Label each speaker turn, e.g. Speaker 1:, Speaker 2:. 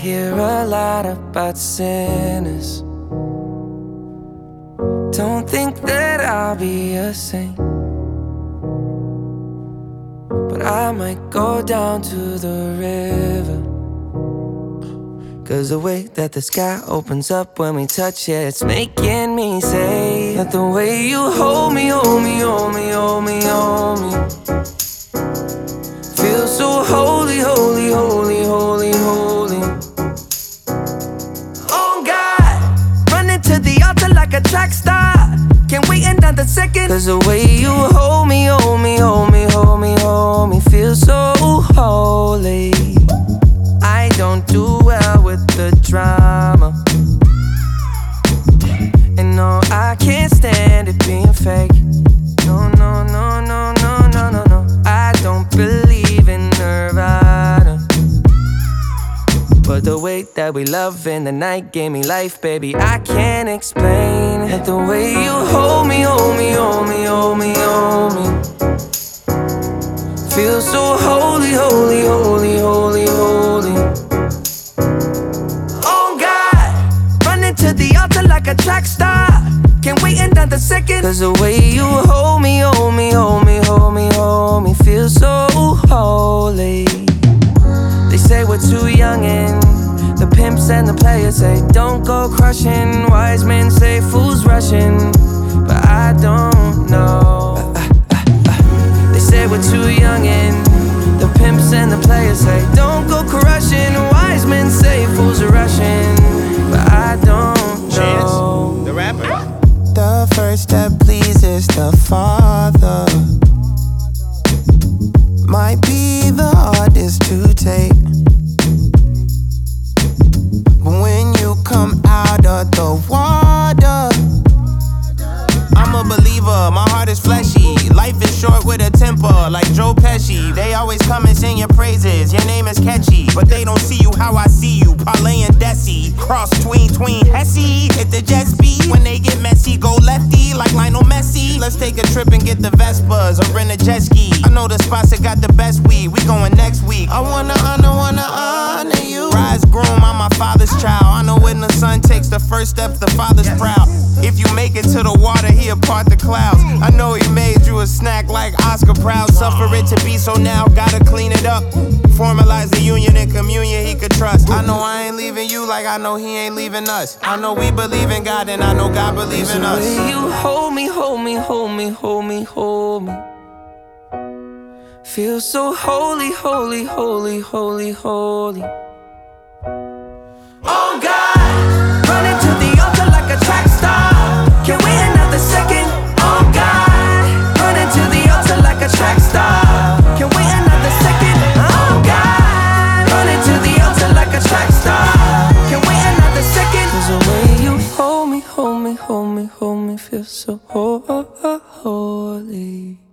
Speaker 1: hear a lot about sinners. Don't think that I'll be a saint, but I might go down to the river. 'Cause the way that the sky opens up when we touch it, it's making me say that the way you hold me, hold me, hold me, hold me, hold me, feels so holy, holy, holy, holy, holy. Oh God, running to the altar like a track star. Can't wait another second. 'Cause the way you hold me, hold me, hold me, hold me, hold me, feels so holy. I don't do well with the drama, and no, I can't stand it being fake. No, no, no, no, no, no, no, no. I don't believe in Nirvana, but the way that we love in the night gave me life, baby. I can't explain it. The way you hold me, hold me, hold me, hold me, hold me, feels so holy, holy, holy, holy, holy. Oh God, running to the altar like a track star. Can't wait another second. 'Cause the way you hold me, hold me, hold me, hold me, hold me, feels so holy. They say we're too young and the pimps and the players say don't go crushing. Wise men say fools rushing, but I don't know. They say we're too young and the pimps and the players say don't go crushing. Wise men say fools are rushing, but I don't know.
Speaker 2: Chance, the rapper.
Speaker 3: The first that pleases the Father might be the hardest to take, but when you come out of the water, I'm a believer, my heart is fleshy. Life is short with a temper, like Joe Pesci. They always come and sing your praises, your name is catchy, but they don't see you how I see you. Parlay and Desi, cross tween Hesse. Hit the jet speed, when they get messy, go lefty like Lionel Messi. Let's take a trip and get the Vespas or rent a jet ski. I know the spots that got the best weed, we going next week. I wanna honor you. Rise groom, I'm my father's child. I know when the son takes the first step, the father's proud. If you make it to the water, he'll part the clouds. I know he made you a snack like Oscar Proud. Suffer it to be, so now gotta clean it up. Formalize the union and communion he could trust. I know I ain't leaving you like I know he ain't leaving us. I know we believe in God and I know God believes in us.
Speaker 1: The way you hold me, hold me, hold me, hold me, hold me, feels so holy, holy, holy, holy, holy. Oh God, running to the altar like a track star. Can't wait another second. Oh God, running to the altar like a track star. Can't wait another second. Oh God, running to the altar like a track star. Can't wait another second. 'Cause the way you hold me, hold me, hold me, hold me, feels so holy.